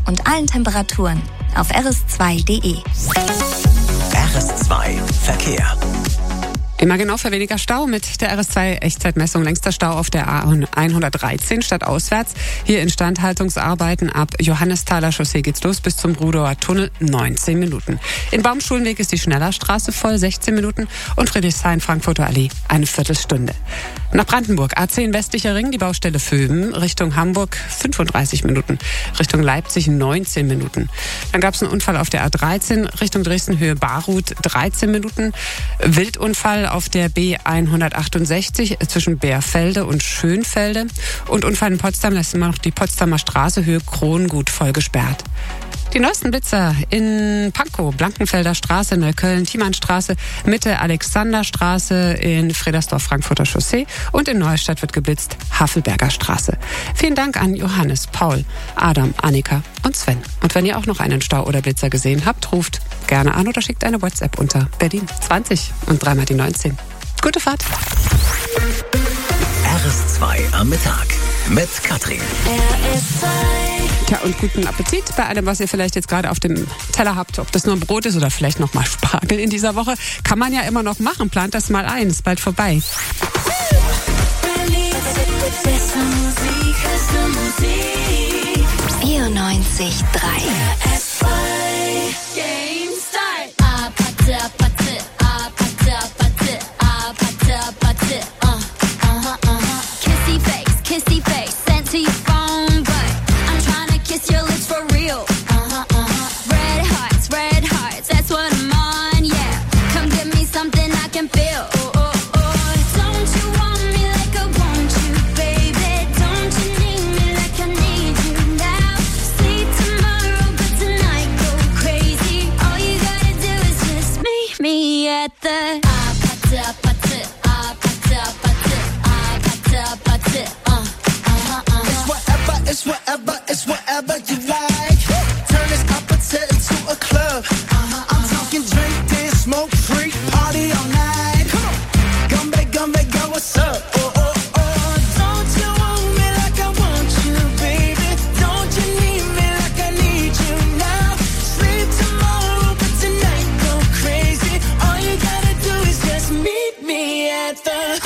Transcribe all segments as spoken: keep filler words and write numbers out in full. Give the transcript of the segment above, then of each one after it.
und allen Temperaturen auf r s zwei punkt d e. R S zwei Verkehr. Immer genau für weniger Stau mit der R S zwei Echtzeitmessung. Längster Stau auf der A hundertdreizehn stadtauswärts. Hier Instandhaltungsarbeiten ab Johannesthaler Chaussee geht's los bis zum Rudower Tunnel, neunzehn Minuten. In Baumschulenweg ist die Schnellerstraße voll, sechzehn Minuten. Und Friedrichshain Frankfurter Allee, eine Viertelstunde. Nach Brandenburg, A zehn westlicher Ring, die Baustelle Vöben, Richtung Hamburg fünfunddreißig Minuten, Richtung Leipzig neunzehn Minuten. Dann gab es einen Unfall auf der A dreizehn, Richtung Dresden Höhe Barut dreizehn Minuten. Wildunfall auf der B hundertachtundsechzig zwischen Bärfelde und Schönfelde. Und Unfall in Potsdam, da ist immer noch die Potsdamer Straße Höhe Krongut voll gesperrt. Die neuesten Blitzer in Pankow, Blankenfelder Straße, Neukölln, Thiemannstraße, Mitte Alexanderstraße, in Fredersdorf Frankfurter Chaussee und in Neustadt wird geblitzt Havelberger Straße. Vielen Dank an Johannes, Paul, Adam, Annika und Sven. Und wenn ihr auch noch einen Stau oder Blitzer gesehen habt, ruft gerne an oder schickt eine WhatsApp unter Berlin zwanzig und dreimal die neunzehn. Gute Fahrt. R S zwei am Mittag mit Katrin. R S zwei. Tja, und guten Appetit bei allem, was ihr vielleicht jetzt gerade auf dem Teller habt. Ob das nur ein Brot ist oder vielleicht noch mal Spargel in dieser Woche. Kann man ja immer noch machen. Plant das mal ein. Ist bald vorbei. vierundneunzig Komma drei. Kissy face, sent to your phone, but I'm trying to kiss your lips for real. Uh-huh, uh-huh. Red hearts, red hearts, that's what I'm on, yeah. Come give me something I can feel. Oh, oh, oh. Don't you want me like I want you, baby? Don't you need me like I need you now? Sleep tomorrow, but tonight go crazy. All you gotta do is just meet me at the It's whatever, it's whatever you like. Turn this opposite into a club. Uh-huh, I'm talking drink, dance, smoke, freak, party all night. Come on, Gumbe, Gumbe, go, what's up? Oh, oh, oh. Don't you want me like I want you, baby? Don't you need me like I need you now? Sleep tomorrow, but tonight go crazy. All you gotta do is just meet me at the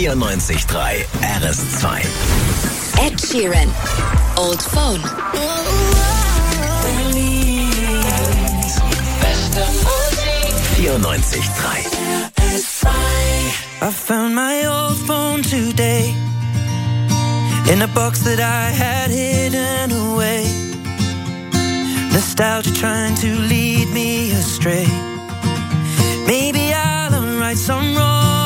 vierundneunzig Komma drei R S zwei. Ed Sheeran, Old Phone. vierundneunzig Komma drei. I found my old phone today in a box that I had hidden away. Nostalgia trying to lead me astray. Maybe I'll right some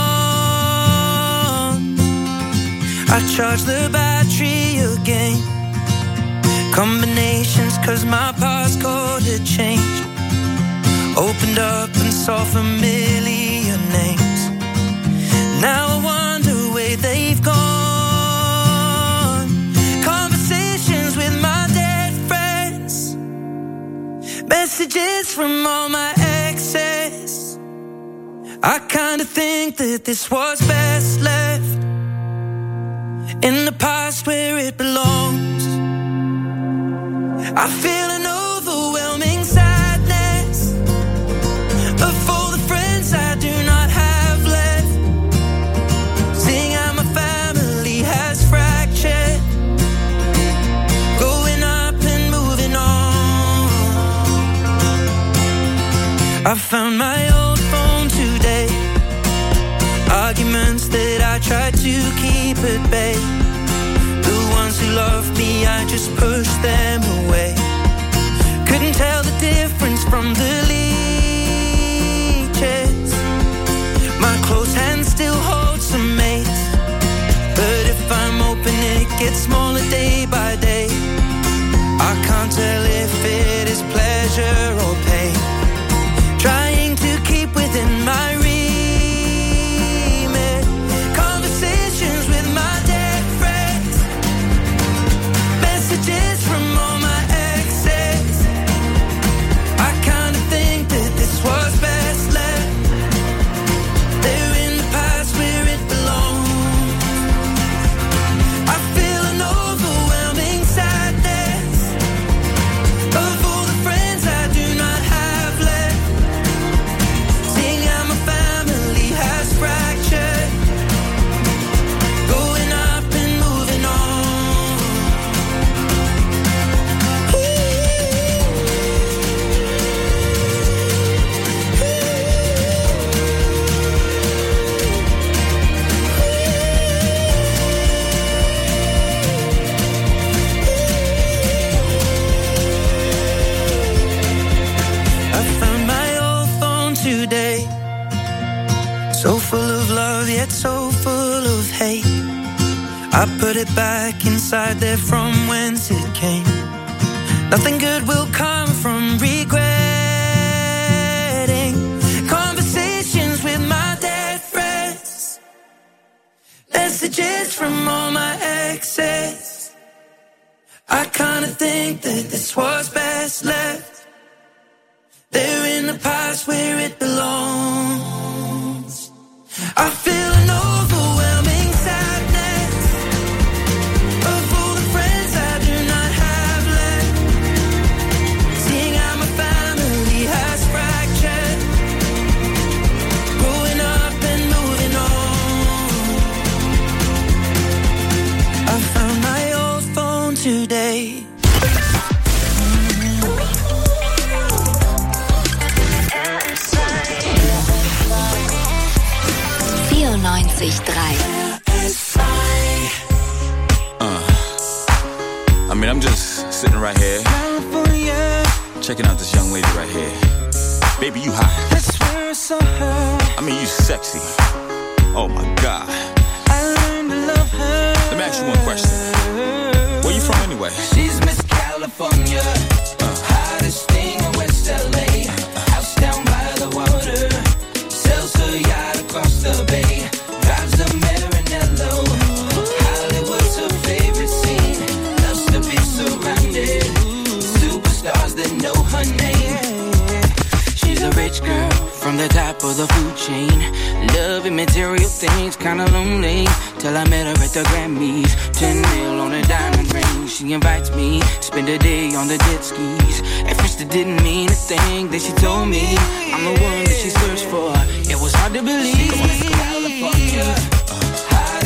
wrong. I charged the battery again. Combinations cause my passcode had changed. Opened up and saw familiar names. Now I wonder where they've gone. Conversations with my dead friends. Messages from all my exes. I kinda think that this was best left in the past where it belongs. I feel an overwhelming sadness of all the friends I do not have left. Seeing how my family has fractured, growing up and moving on. I found my old phone today. Arguments that I tried to keep at bay. The ones who loved me, I just pushed them away. Couldn't tell the difference from the leeches. My close hand still holds some mates, but if I'm open it gets smaller day by day. I can't tell if it is pleasure or pain. Trying to keep within my reach. From all my exes, I kinda think that this was best left. They're in the past where it belongs. I feel an overwhelming sadness of all the friends I do not have left. Seeing how my family has fractured, going up and moving on. Today, so full of love yet so full of hate. I put it back inside there from whence it came. Nothing good will come from regretting conversations with my dead friends. Messages from all my exes. I kinda think that this was best left. They're in the past where it belongs. I feel an overwhelming sadness of all the friends I do not have left. Seeing how my family has fractured, growing up and moving on. I found my old phone today. vierundneunzig Komma drei. Uh, I mean, I'm just sitting right here, checking out this young lady right here. Baby, you hot. I mean, you sexy. Oh my God. Let me ask you one question. Where you from anyway? She's Miss California, uh. hottest thing in West L A. House down by the water, sells her yacht across the bay. Drives a Maranello. Hollywood's her favorite scene. Loves to be surrounded superstars that know her name. She's a rich girl from the top of the food chain. Loving material things, kinda lonely. Till I met her at the Grammys. Ten mil on a diamond ring. She invites me, spend a day on the jet skis. At first it didn't mean a thing. Then she told me I'm the one that she searched for. It was hard to believe. California, uh,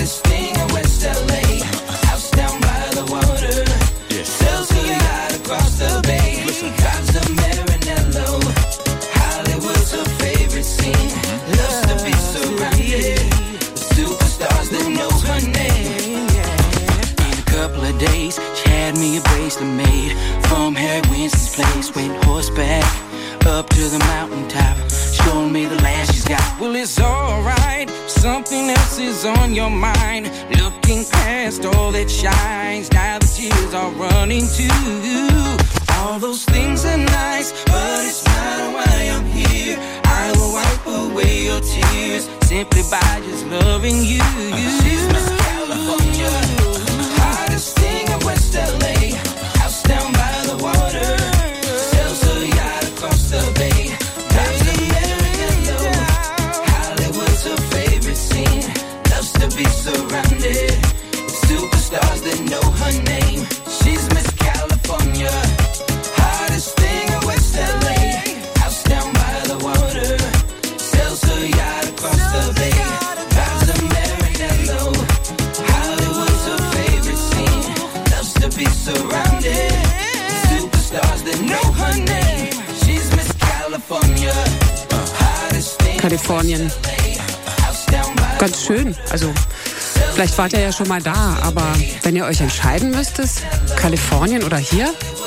West L A, house down by the water. Yeah. Sells a yacht across the bay. Listen. Drives a Maranello. Hollywood's her favorite scene. Loves to be surrounded with superstars that know her name. In a couple of days, she had me a bracelet made from Harry Winston's place. Went horseback up to the mountaintop, showing me the land she's got. Well, it's alright, something else is on your mind. Looking past all that shines, now the tears are running too. All those things are nice, but it's not why I'm here. I will wipe away your tears, simply by just loving you. She's Miss California, hottest thing in West L A, house down by the water. Sells a yacht across the bay. Drives a Maranello. Hollywood's her favorite scene. Loves to be surrounded with superstars that know her name. She's Miss California, hottest thing in West L A, house down by the water. Sells a yacht across the bay. Drives a Maranello. Hollywood's her favorite scene. Loves to be surrounded with superstars that know her name. She's Miss California, hottest thing. Kalifornien. Ganz schön. Also, vielleicht wart ihr ja schon mal da, aber wenn ihr euch entscheiden müsstet, Kalifornien oder hier?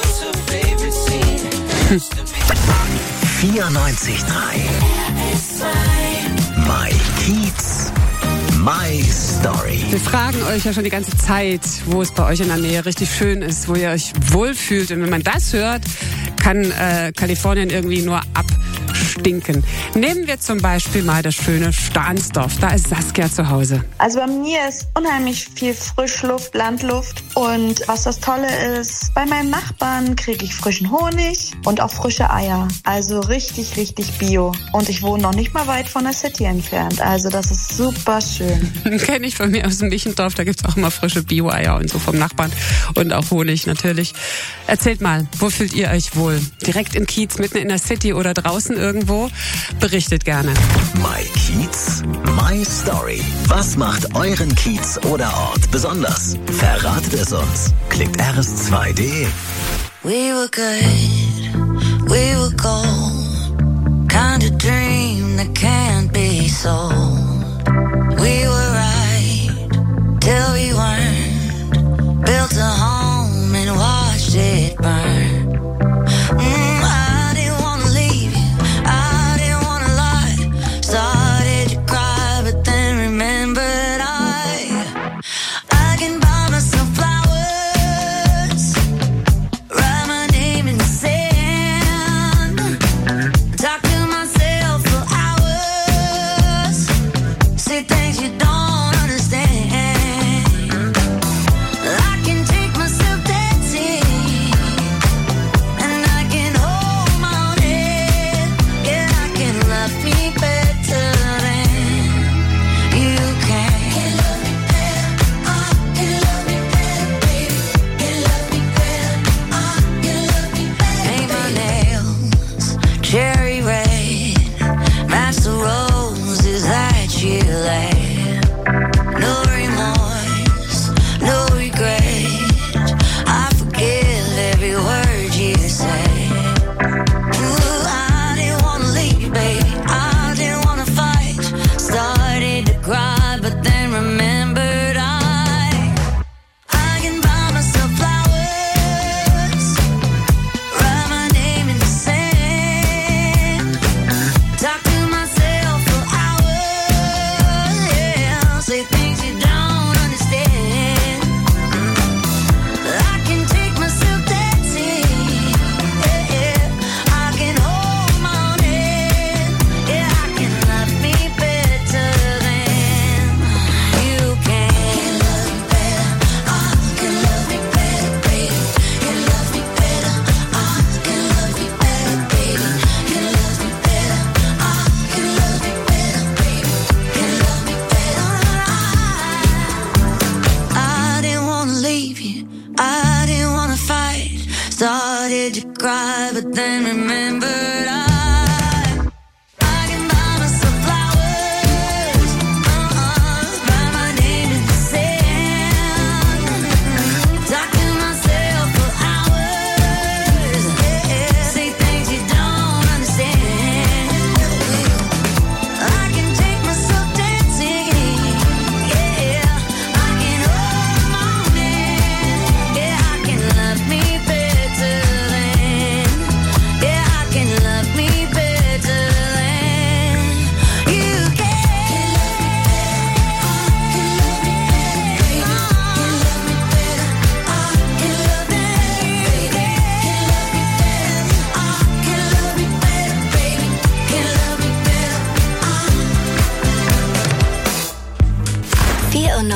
Hm. vierundneunzig Komma drei My Kiez, My Story. Wir fragen euch ja schon die ganze Zeit, wo es bei euch in der Nähe richtig schön ist, wo ihr euch wohlfühlt. Und wenn man das hört, kann äh, Kalifornien irgendwie nur abstinken. Nehmen wir zum Beispiel mal das schöne Stahnsdorf. Da ist Saskia zu Hause. Also bei mir ist unheimlich viel Frischluft, Landluft. Und was das Tolle ist, bei meinen Nachbarn kriege ich frischen Honig und auch frische Eier. Also richtig, richtig bio. Und ich wohne noch nicht mal weit von der City entfernt. Also das ist super schön. Kenne ich von mir aus dem Michendorf. Da gibt es auch immer frische Bio-Eier und so vom Nachbarn. Und auch Honig natürlich. Erzählt mal, wo fühlt ihr euch wohl? Direkt im Kiez, mitten in der City oder draußen irgendwo? Berichtet gerne. My Kiez, My Story. Was macht euren Kiez oder Ort besonders? Verratet es uns. Klickt R S zwei Punkt de. We were good, we were gold. Kind of dream that can't be sold. We were right till we weren't. Built a home and watched it burn. Mm, I didn't wanna leave you, I didn't wanna lie. Started to cry, but then remembered I I can buy myself flowers, write my name in the sand.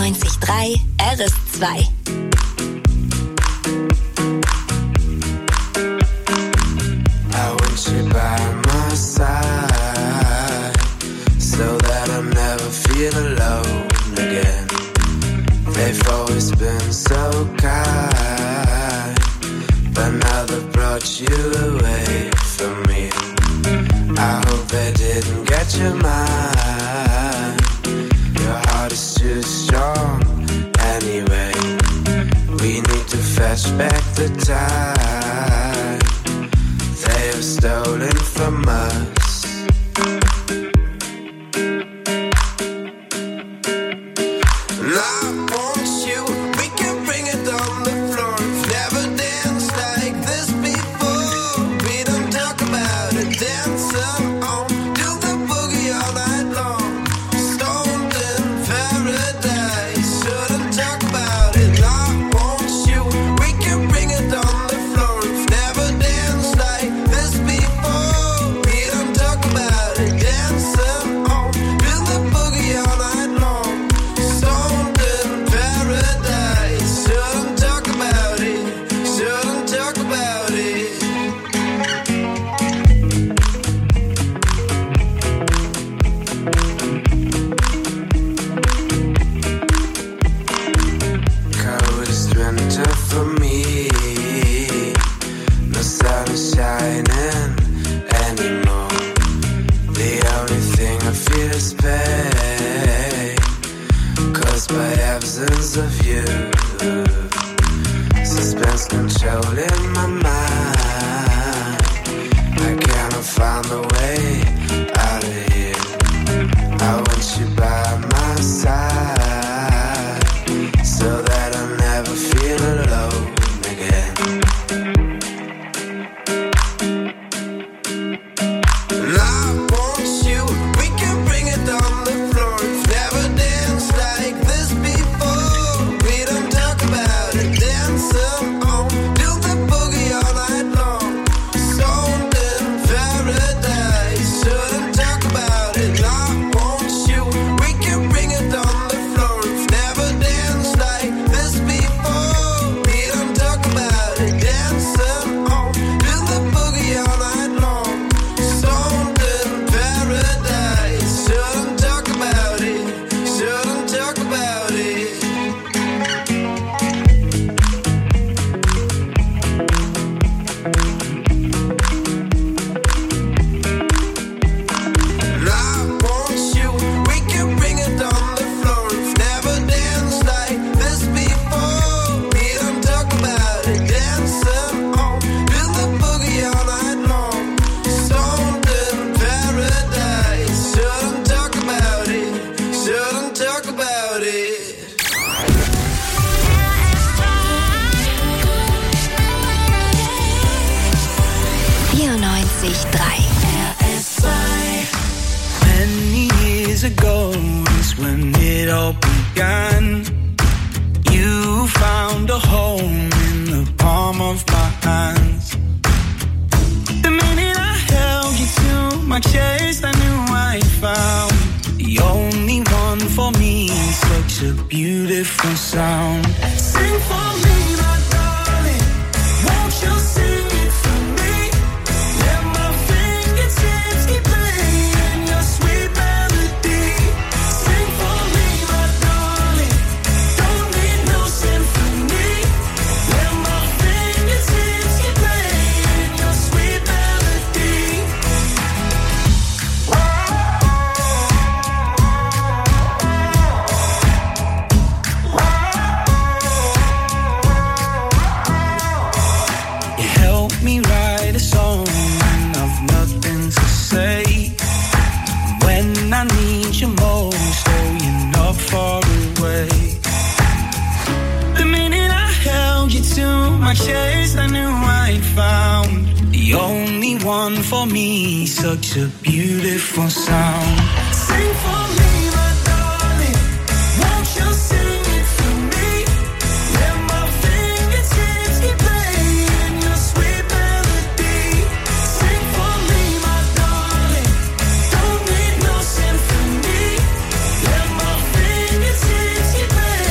vierundneunzig Komma drei R S zwei. I want you by my side so that I never feel alone again. They've always been so kind, but now they've brought you away from me. I hope they didn't get your mind. Your heart is too strong anyway. We need to fetch back the time they have stolen from us. And I want you, we can bring it on the floor. We've never danced like this before. We don't talk about it, dancing on, do the boogie all night long. Stoned in paradise, shouldn't talk about it. I want you, we can bring it on the floor. We've never danced like this before. We don't talk about it, dancing on, do the boogie all night long. Stoned in paradise, shouldn't talk about it, shouldn't talk about it. Coldest winter for me. No sun is shining anymore. The only thing I feel is pain, caused by absence of you. Suspense controlling my mind. I cannot find a way out of here. I want you by my side so that I never feel alone again. And I want you, we can bring it on the floor. We've never danced like this before. We don't talk about it, dancing on, do the boogie all night long. Stoned in paradise, shouldn't talk about it. I want you, we can bring it on the floor. We've never danced like this before. We don't talk about it, dancing on, do the boogie all night long. Stoned in paradise, shouldn't talk about it, shouldn't talk about it. And I want you, we can bring it on the floor. We've never danced like this before. We don't talk about it, dancing on, do the boogie all night long. Stoned in paradise, shouldn't talk about it, shouldn't talk about it. vierundneunzig Komma drei. Many years ago is when it all began. You found a home in the palm of my hands. The minute I held you to my chest, I knew I found the only one for me. Such a beautiful sound. Sing for me, my darling. Won't you sing it for me? Let my fingertips keep playing your sweet melody. Sing for me, my darling. Don't need no symphony. Let my fingertips keep playing your sweet melody. You help me write a song when I've nothing to say. When I need you most, oh, you're not far away. The minute I held you to my chest, I knew I'd found the only one for me. Such a beautiful sound. Sing for me, my darling. Won't you sing it for me? Let my fingertips keep playing your sweet melody. Sing for me, my darling. Don't need no symphony. Let my fingertips keep playing.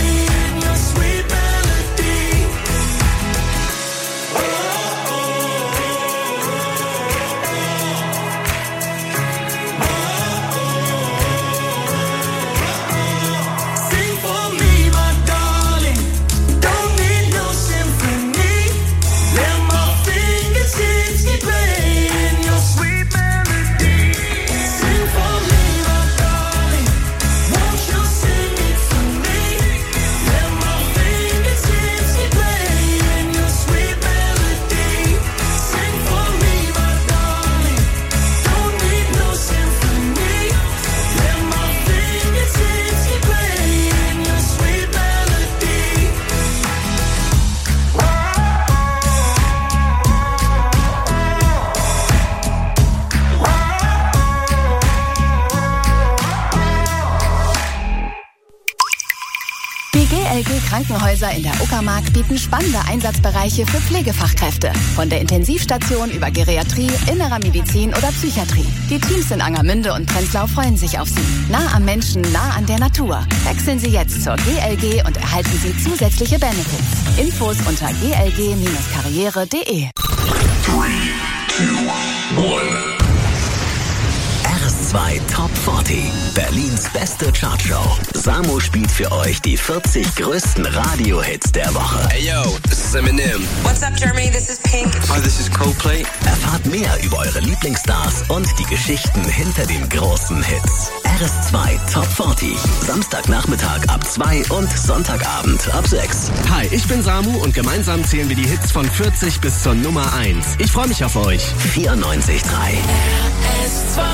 L G Krankenhäuser in der Uckermark bieten spannende Einsatzbereiche für Pflegefachkräfte. Von der Intensivstation über Geriatrie, innerer Medizin oder Psychiatrie. Die Teams in Angermünde und Prenzlau freuen sich auf Sie. Nah am Menschen, nah an der Natur. Wechseln Sie jetzt zur G L G und erhalten Sie zusätzliche Benefits. Infos unter g l g karriere punkt d e. R S zwei Top vierzig, Berlins beste Chartshow. Samu spielt für euch die vierzig größten Radiohits der Woche. Hey yo, this is Eminem. What's up Germany, this is Pink. Hi, this is Coldplay. Erfahrt mehr über eure Lieblingsstars und die Geschichten hinter den großen Hits. R S zwei Top vierzig, Samstagnachmittag ab zwei und Sonntagabend ab sechs. Hi, ich bin Samu und gemeinsam zählen wir die Hits von vierzig bis zur Nummer eins. Ich freue mich auf euch. vierundneunzig Komma drei. R S zwei.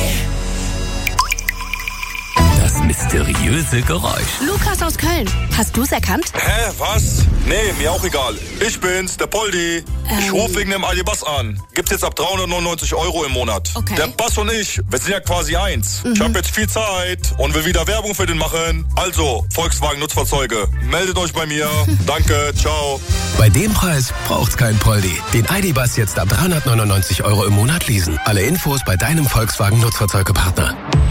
Das mysteriöse Geräusch. Lukas aus Köln. Hast du's erkannt? Hä, was? Nee, mir auch egal. Ich bin's, der Poldi. Ähm. Ich rufe wegen dem Aldi-Bass an. Gibt's jetzt ab dreihundertneunundneunzig Euro im Monat. Okay. Der Bass und ich, wir sind ja quasi eins. Mhm. Ich habe jetzt viel Zeit und will wieder Werbung für den machen. Also, Volkswagen Nutzfahrzeuge, meldet euch bei mir. Danke, ciao. Bei dem Preis braucht's kein Poldi. Den Aldi-Bass jetzt ab dreihundertneunundneunzig Euro im Monat leasen. Alle Infos bei deinem Volkswagen Nutzfahrzeugepartner.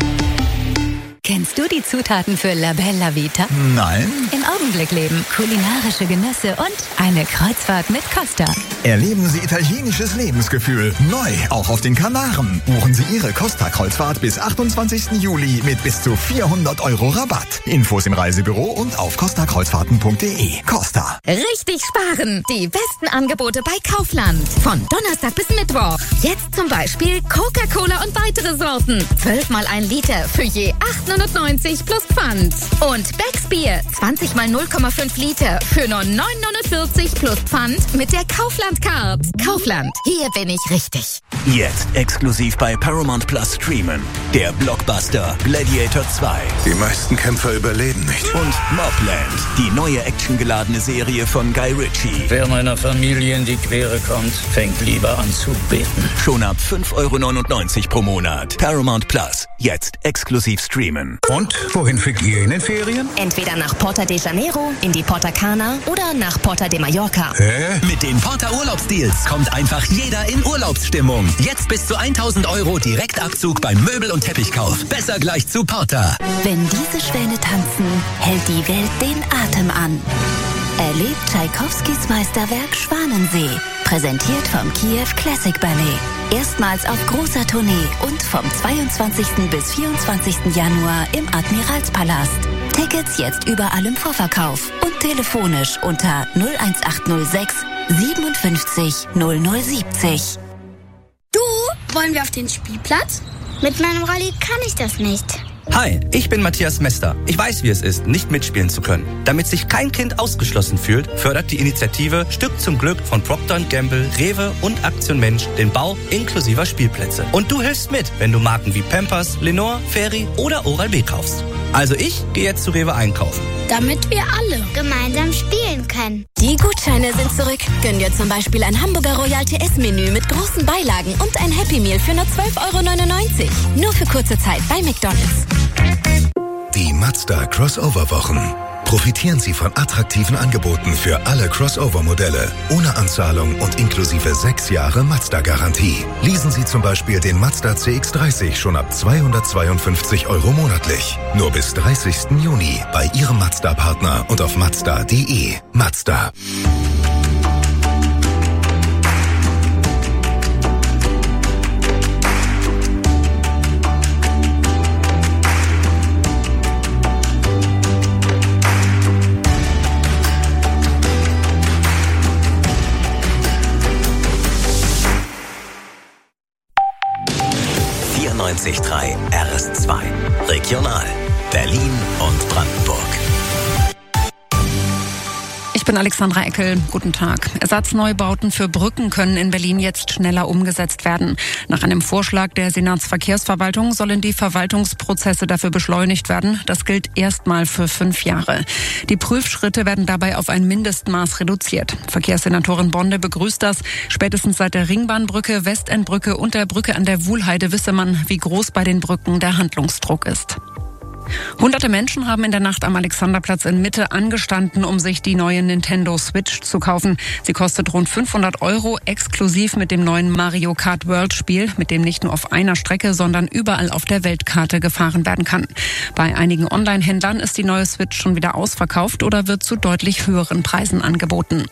Kennst du die Zutaten für La Bella Vita? Nein. Im Augenblick leben, kulinarische Genüsse und eine Kreuzfahrt mit Costa. Erleben Sie italienisches Lebensgefühl. Neu, auch auf den Kanaren. Buchen Sie Ihre Costa-Kreuzfahrt bis achtundzwanzigsten Juli mit bis zu vierhundert Euro Rabatt. Infos im Reisebüro und auf costa kreuzfahrten punkt d e. Costa. Richtig sparen. Die besten Angebote bei Kaufland. Von Donnerstag bis Mittwoch. Jetzt zum Beispiel Coca-Cola und weitere Sorten. zwölf mal ein Liter für je acht neunundneunzig plus Pfand. Und Becks Bier, zwanzig mal null Komma fünf Liter für nur neun neunundvierzig plus Pfand mit der Kaufland Card. Kaufland, hier bin ich richtig. Jetzt exklusiv bei Paramount Plus streamen. Der Blockbuster Gladiator zwei. Die meisten Kämpfer überleben nicht. Und Mobland, die neue actiongeladene Serie von Guy Ritchie. Wer meiner Familie in die Quere kommt, fängt lieber an zu beten. Schon ab fünf Euro neunundneunzig pro Monat. Paramount Plus, jetzt exklusiv streamen. Und wohin fliegt ihr in den Ferien? Entweder nach Porta de Janeiro, in die Porta Cana oder nach Porta de Mallorca. Hä? Mit den Porta Urlaubsdeals kommt einfach jeder in Urlaubsstimmung. Jetzt bis zu tausend Euro Direktabzug beim Möbel- und Teppichkauf. Besser gleich zu Porta. Wenn diese Schwäne tanzen, hält die Welt den Atem an. Erlebt Tschaikowskis Meisterwerk Schwanensee. Präsentiert vom Kiew Classic Ballet. Erstmals auf großer Tournee und vom zweiundzwanzigsten bis vierundzwanzigsten Januar im Admiralspalast. Tickets jetzt überall im Vorverkauf und telefonisch unter null eins acht null sechs siebenundfünfzig null null siebzig. Du, wollen wir auf den Spielplatz? Mit meinem Rolli kann ich das nicht. Hi, ich bin Matthias Mester. Ich weiß, wie es ist, nicht mitspielen zu können. Damit sich kein Kind ausgeschlossen fühlt, fördert die Initiative Stück zum Glück von Procter und Gamble, Rewe und Aktion Mensch den Bau inklusiver Spielplätze. Und du hilfst mit, wenn du Marken wie Pampers, Lenore, Fairy oder Oral-B kaufst. Also ich gehe jetzt zu Rewe einkaufen. Damit wir alle gemeinsam spielen können. Die Gutscheine sind zurück. Gönn dir zum Beispiel ein Hamburger Royal T S-Menü mit großen Beilagen und ein Happy Meal für nur zwölf Euro neunundneunzig. Nur für kurze Zeit bei McDonald's. Die Mazda Crossover-Wochen. Profitieren Sie von attraktiven Angeboten für alle Crossover-Modelle, ohne Anzahlung und inklusive sechs Jahre Mazda-Garantie. Leasen Sie zum Beispiel den Mazda C X dreißig schon ab zweihundertzweiundfünfzig Euro monatlich. Nur bis dreißigsten Juni bei Ihrem Mazda-Partner und auf mazda punkt d e. Mazda. vierundneunzig Komma drei R S zwei. Regional. Berlin und Brandenburg. Ich bin Alexandra Eckel. Guten Tag. Ersatzneubauten für Brücken können in Berlin jetzt schneller umgesetzt werden. Nach einem Vorschlag der Senatsverkehrsverwaltung sollen die Verwaltungsprozesse dafür beschleunigt werden. Das gilt erstmal für fünf Jahre. Die Prüfschritte werden dabei auf ein Mindestmaß reduziert. Verkehrssenatorin Bonde begrüßt das. Spätestens seit der Ringbahnbrücke, Westendbrücke und der Brücke an der Wuhlheide wisse man, wie groß bei den Brücken der Handlungsdruck ist. Hunderte Menschen haben in der Nacht am Alexanderplatz in Mitte angestanden, um sich die neue Nintendo Switch zu kaufen. Sie kostet rund fünfhundert Euro, exklusiv mit dem neuen Mario Kart World Spiel, mit dem nicht nur auf einer Strecke, sondern überall auf der Weltkarte gefahren werden kann. Bei einigen Online-Händlern ist die neue Switch schon wieder ausverkauft oder wird zu deutlich höheren Preisen angeboten.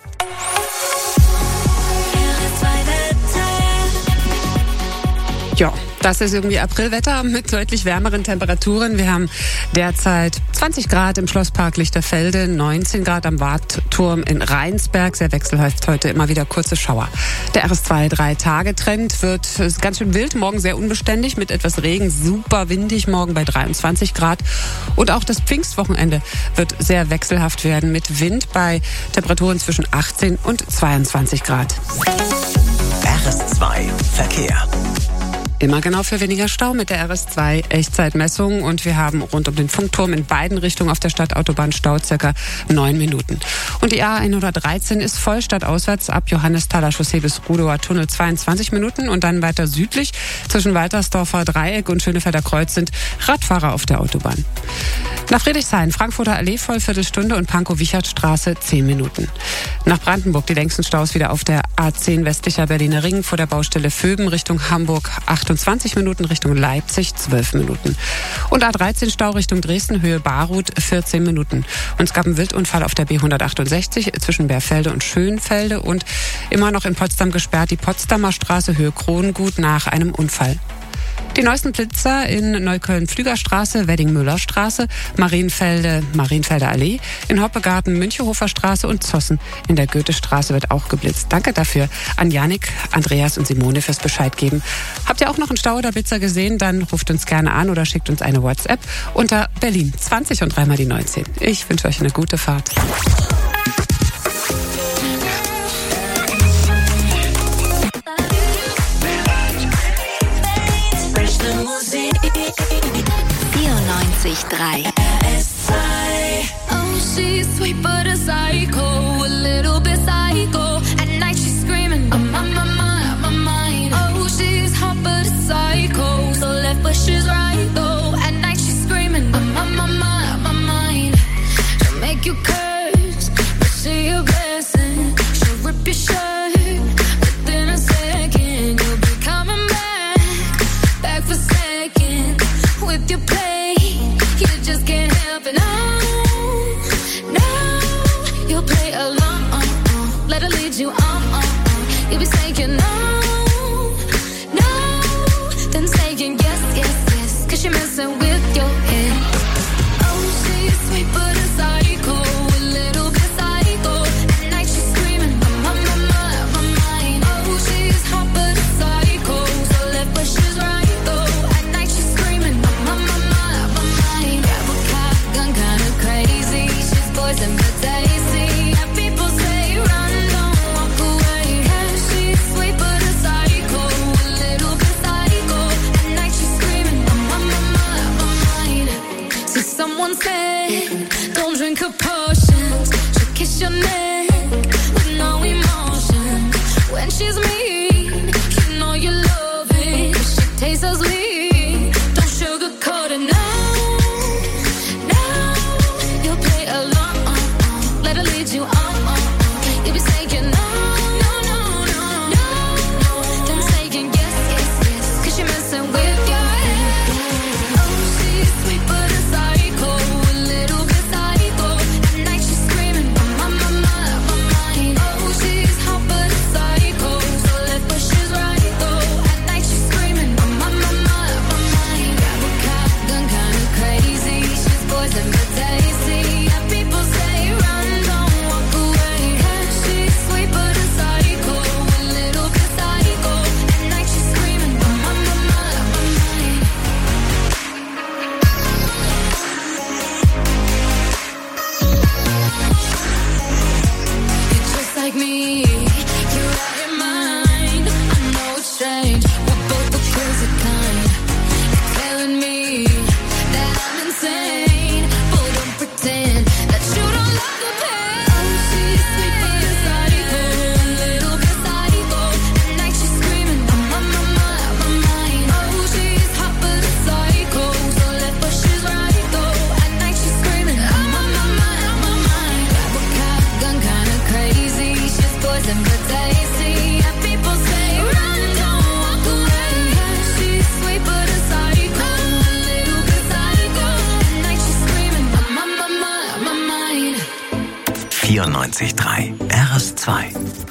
Ja, das ist irgendwie Aprilwetter mit deutlich wärmeren Temperaturen. Wir haben derzeit zwanzig Grad im Schlosspark Lichterfelde, neunzehn Grad am Wartturm in Rheinsberg. Sehr wechselhaft heute, immer wieder kurze Schauer. Der R S zwei drei Tage Trend wird ganz schön wild. Morgen sehr unbeständig mit etwas Regen, super windig. Morgen bei dreiundzwanzig Grad. Und auch das Pfingstwochenende wird sehr wechselhaft werden mit Wind bei Temperaturen zwischen achtzehn und zweiundzwanzig Grad. R S zwei Verkehr. Immer genau für weniger Stau mit der R S zwei Echtzeitmessung und wir haben rund um den Funkturm in beiden Richtungen auf der Stadtautobahn Stau circa neun Minuten. Und die A hundertdreizehn ist voll stadtauswärts ab Johannesthaler Chaussee bis Rudower Tunnel zweiundzwanzig Minuten und dann weiter südlich zwischen Waltersdorfer Dreieck und Schönefelder Kreuz sind Radfahrer auf der Autobahn. Nach Friedrichshain, Frankfurter Allee voll Viertelstunde und Pankow-Wiechert-Straße zehn Minuten. Nach Brandenburg die längsten Staus wieder auf der A zehn westlicher Berliner Ring vor der Baustelle Vöben Richtung Hamburg achtundzwanzig Minuten, Richtung Leipzig zwölf Minuten. Und A dreizehn Stau Richtung Dresden, Höhe Barut vierzehn Minuten. Und es gab einen Wildunfall auf der B hundertachtundsechzig zwischen Bärfelde und Schönfelde und immer noch in Potsdam gesperrt die Potsdamer Straße, Höhe Kronengut nach einem Unfall. Die neuesten Blitzer in Neukölln-Flügerstraße, Wedding-Müller-Straße, Marienfelde, Marienfelder Allee, in Hoppegarten, Münchehofer Straße und Zossen in der Goethestraße wird auch geblitzt. Danke dafür an Janik, Andreas und Simone fürs Bescheid geben. Habt ihr auch noch einen Stau oder Blitzer gesehen? Dann ruft uns gerne an oder schickt uns eine WhatsApp unter Berlin zwanzig und dreimal die neunzehn. Ich wünsche euch eine gute Fahrt. vierundneunzig Komma drei R S zwei. Oh, she's sweet but a psycho, a little bit psycho. At night she's screaming, I'm on my mind, my mind. Oh, she's hot but a psycho, so left but she's right though. At night she's screaming, I'm on my mind, my mind. She'll make you curse, but she a blessing. She'll rip your shirt within a second. You'll be coming back, back for second with your play. You just can't help it, no, no. You'll play along, uh, uh. Let her lead you on, uh, uh. You'll be saying no, no. Then saying yes, yes, yes. Cause you're messing with your head. Oh, she's sweet but a psycho, a little bit psycho. At night she's screaming, I'm on my mind, my mind. Oh, she's hot but a psycho, so left but she's right though. At night she's screaming, I'm on my mind, my mind. Grab a cop gun, kinda crazy. She's poison but tasty. And people say run, don't walk away. Yeah, she's sweet but a psycho, a little bit psycho. At night she's screaming, I'm on my mind, my mind. See, someone said vierundneunzig Komma drei R S zwei.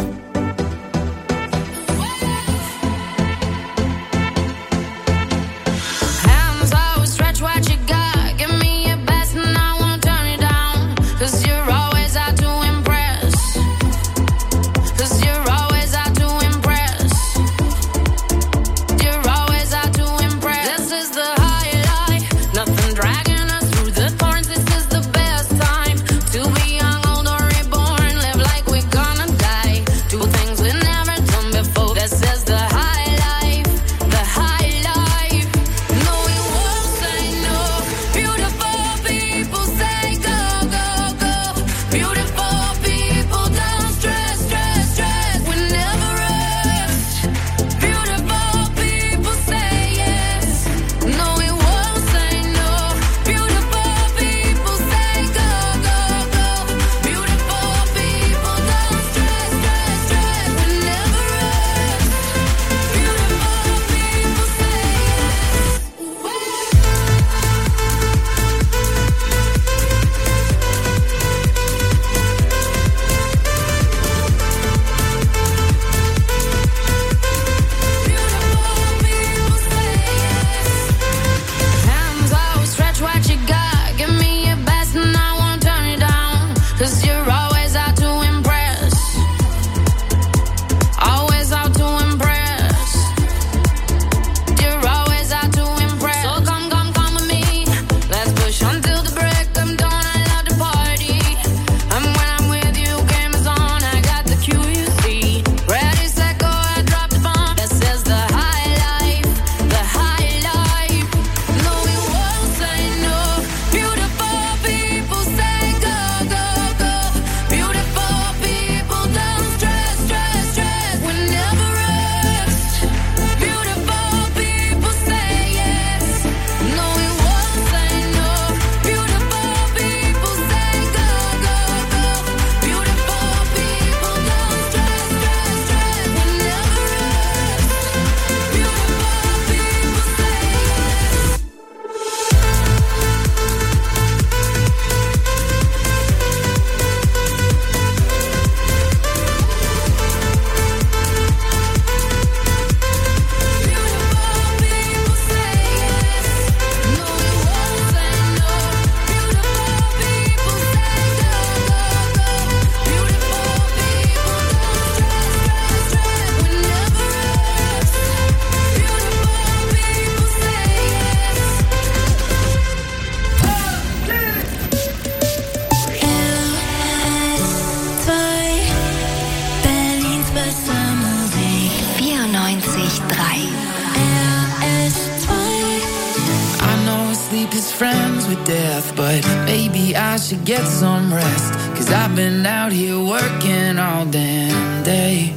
Get some rest, 'cause I've been out here working all damn day.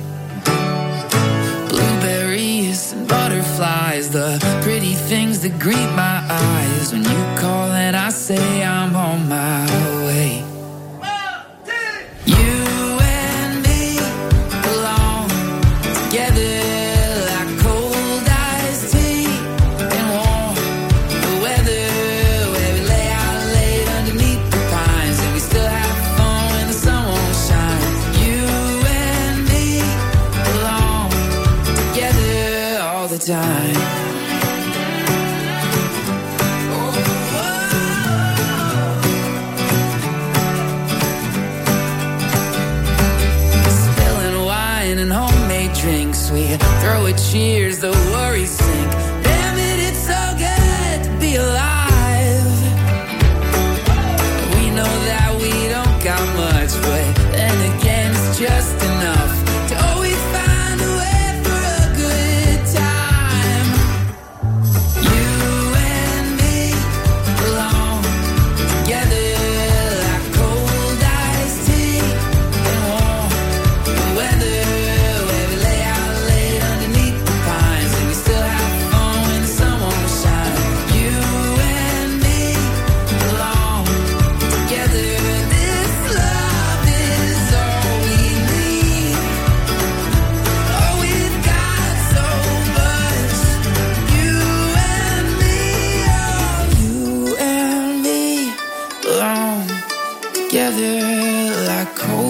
Blueberries and butterflies, the pretty things that greet my eyes. When you call and I say I'm on my way. You and me belong together. Time. Spilling wine and homemade drinks, we throw a cheers, the worries sink. Damn it, it's so good to be alive. We know that we don't got much, but then again it's just enough to always find a way. Together like cold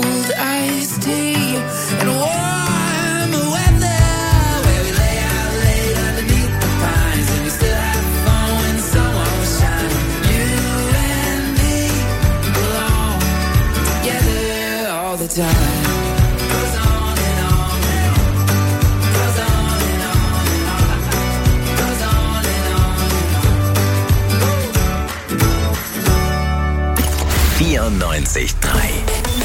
neunundneunzig Komma drei.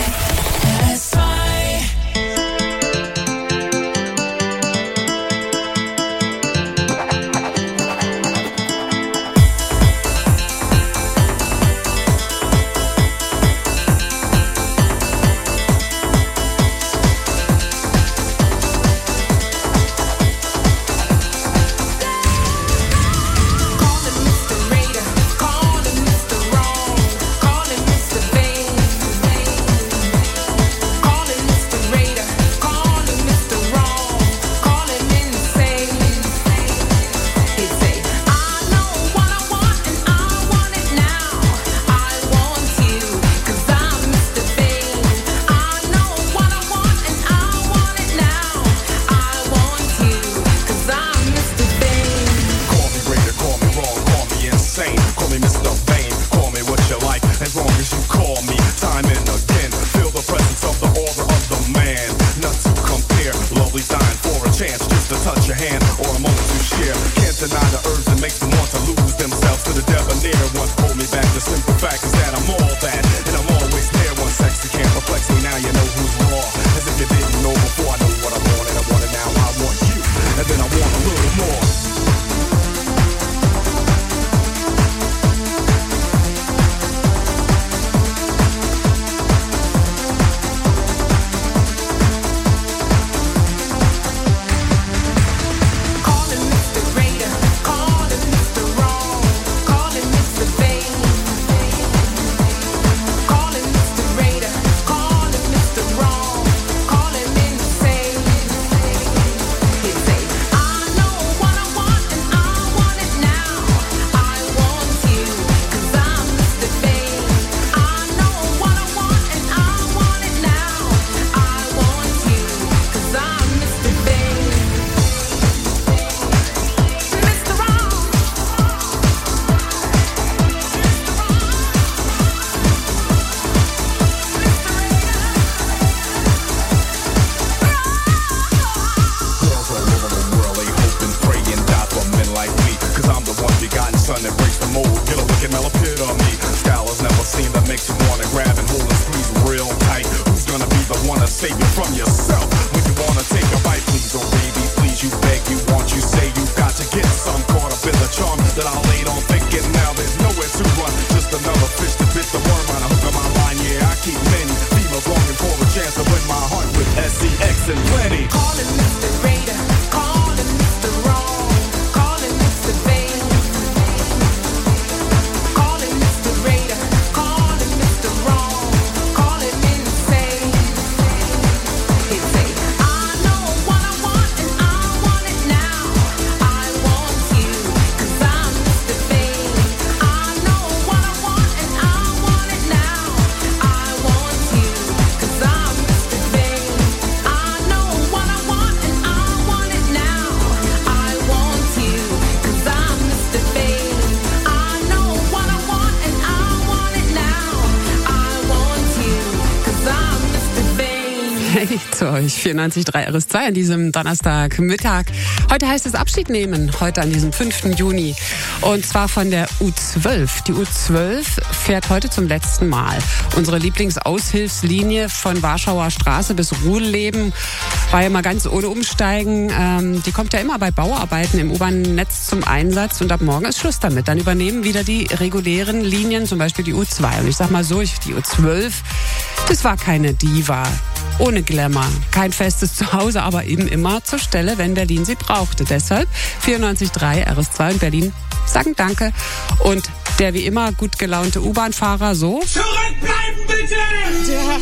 Zu euch, vierundneunzig Komma drei R S zwei an diesem Donnerstagmittag. Heute heißt es Abschied nehmen, heute an diesem fünften Juni. Und zwar von der U zwölf. Die U zwölf fährt heute zum letzten Mal. Unsere Lieblingsaushilfslinie von Warschauer Straße bis Ruhleben war ja mal ganz ohne Umsteigen. Ähm, die kommt ja immer bei Bauarbeiten im U-Bahn-Netz zum Einsatz und ab morgen ist Schluss damit. Dann übernehmen wieder die regulären Linien, zum Beispiel die U zwei. Und ich sag mal so, ich, die U zwölf, das war keine Diva. Ohne Glamour, kein festes Zuhause, aber eben immer zur Stelle, wenn Berlin sie brauchte. Deshalb vierundneunzig Komma drei R S zwei und Berlin sagen Danke. Und der wie immer gut gelaunte U-Bahn-Fahrer so... Zurückbleiben bitte! Ja.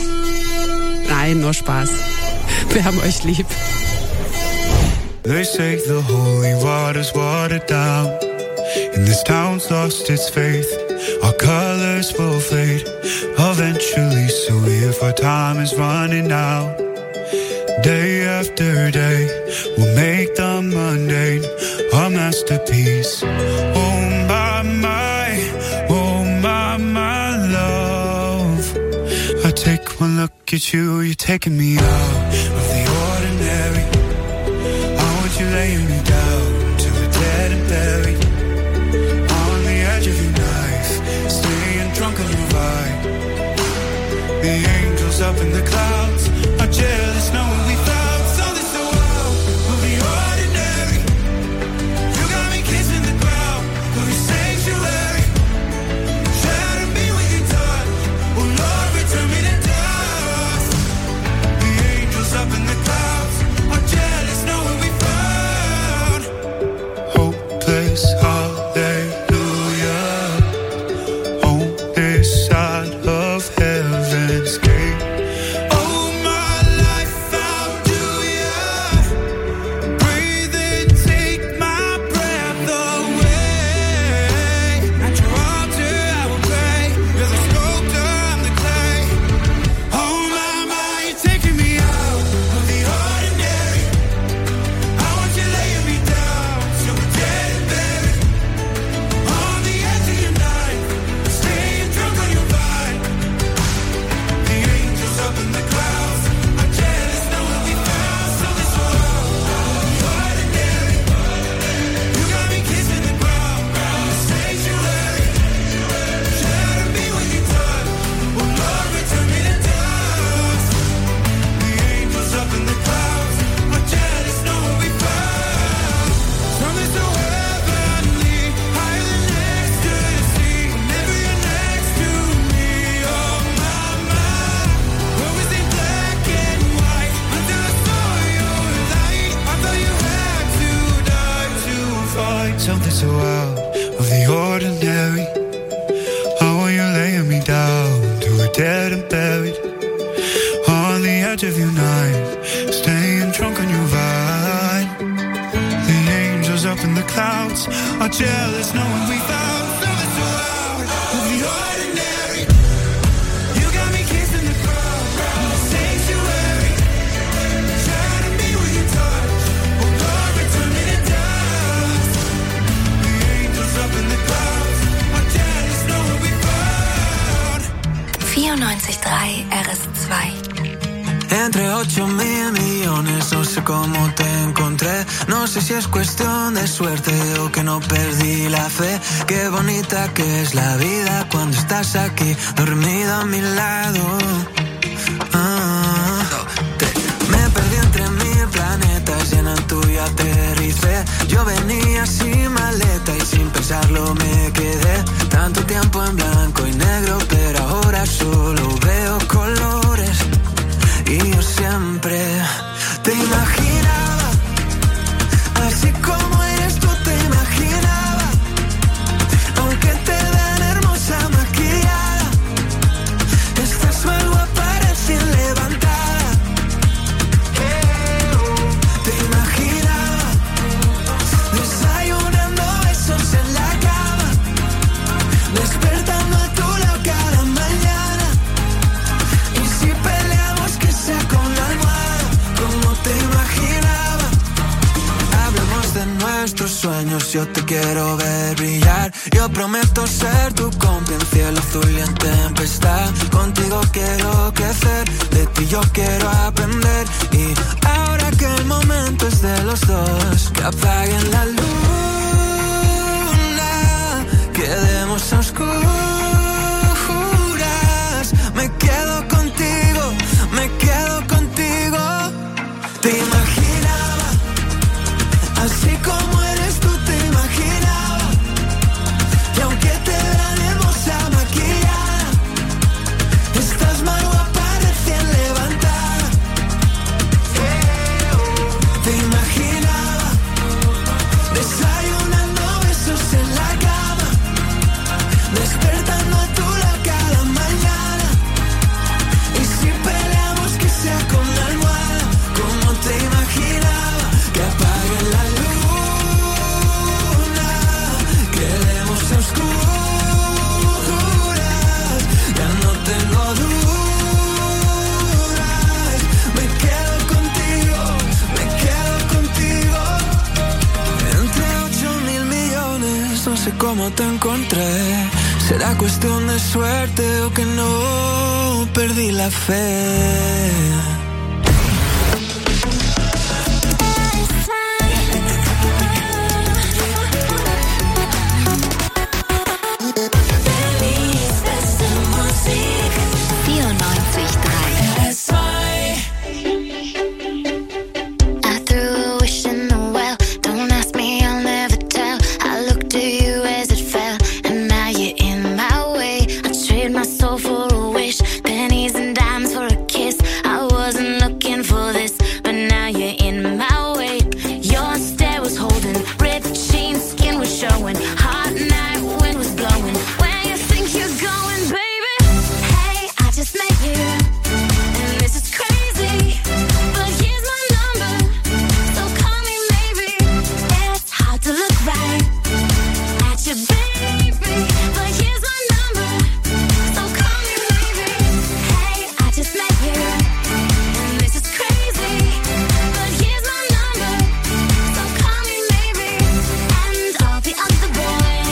Nein, nur Spaß. Wir haben euch lieb. They say the holy water's watered down, and this town's lost its faith. Our colors will fade eventually, so if our time is running out, day after day, we'll make the mundane a masterpiece. Oh my, my, oh my, my love, I take one look at you, you're taking me out of the ordinary. I want you laying me down till we're dead and buried on the edge of your knife, staying drunk on your vibe. fight something so out of the ordinary. How are you laying me down to a dead and buried on the edge of your night, staying drunk on your vine. The angels up in the clouds are jealous knowing we found something so out of the ordinary. You got me kissing the crowd in the sanctuary, shining me with your touch, oh Lord, return me to dust. The angels up in the clouds are jealous knowing we found. vierundneunzig Komma drei R S zwei. Entre ocho mil millones, no sé cómo te encontré. No sé si es cuestión de suerte o que no perdí la fe. Qué bonita que es la vida cuando estás aquí, dormida a mi lado. Ah, me perdí entre mil planetas y en el tuyo aterricé. Yo venía sin maleta y sin pensarlo me quedé. Tanto tiempo en blanco y negro, pero ahora solo veo colores. Y yo siempre te imaginaba, así como eres tú te imaginaba. Aunque te vean hermosa maquillada, estás mal guapa recién levantada. Te imaginaba desayunando besos en la cama, despertando a tu lado cada mañana. Y si peleamos que sea con la almohada, como te imaginaba. Hablemos de nuestros sueños, yo te quiero ver brillar. Yo prometo ser tu cómplice en cielo azul y en tempestad. Contigo quiero crecer, de ti yo quiero aprender. Y ahora que el momento es de los dos, que apaguen la luna, quedemos a oscuras. Me quedo contigo, me quedo contigo. Te imaginaba, así como eres tú te imaginaba. Y aunque te vean hermosa maquillada, estás más guapa recién levantada. Te imaginaba desayunando besos en la cama, despertando a tu lado cada mañana. Y si peleamos que sea con la almohada, como te imaginaba. Que apague la luna, quedemos a oscuras. Ya no tengo dudas, me quedo contigo, me quedo contigo. Entre ocho mil millones, no sé cómo te encontré. Será cuestión de suerte o que no perdí la fe. vierundneunzig Komma drei R S zwei. I threw a wish in the well. Don't ask me, I'll never tell. I looked to you as it fell, and now you're in my way. I trade my soul for a wish, pennies and dimes for a kiss. I wasn't looking for this, but now you're in my way. Your stare was holding, ripped jeans, skin was showing. Hot night, wind was blowing. Where you think you're going, baby? Hey, I just met you, and this is crazy, but here's my number, so call me maybe. It's hard to look right at you, baby, but here's my number, so call me maybe. Hey, I just met you, and this is crazy, but here's my number, so call me maybe. And all the other boys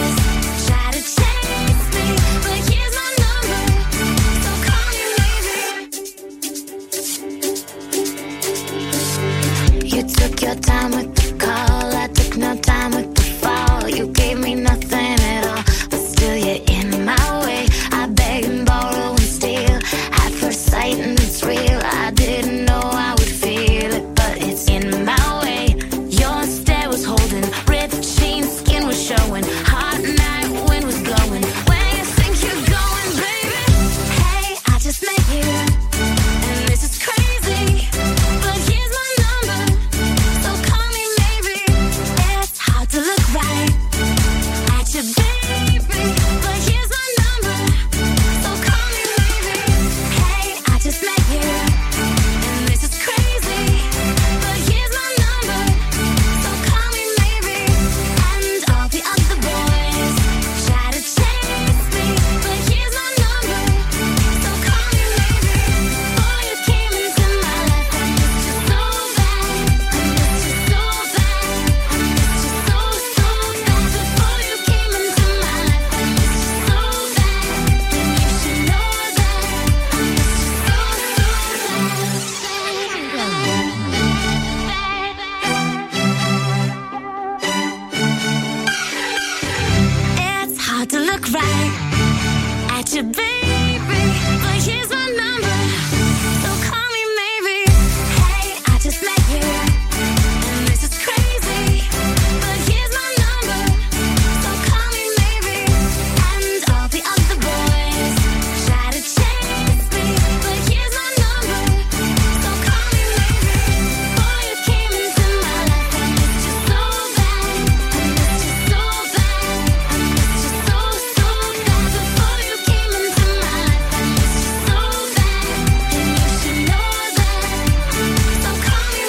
look right at your baby, but here's my number, so call me maybe. Hey, I just met you, and this is crazy, but here's my number, so call me maybe. And all the other boys try to chase me, but here's my number, so call me maybe. Boy, you came into my life, I missed you so bad, I missed you so bad, I missed you so, so bad. Before you came into my life, I missed you so bad, and you should know that, so call me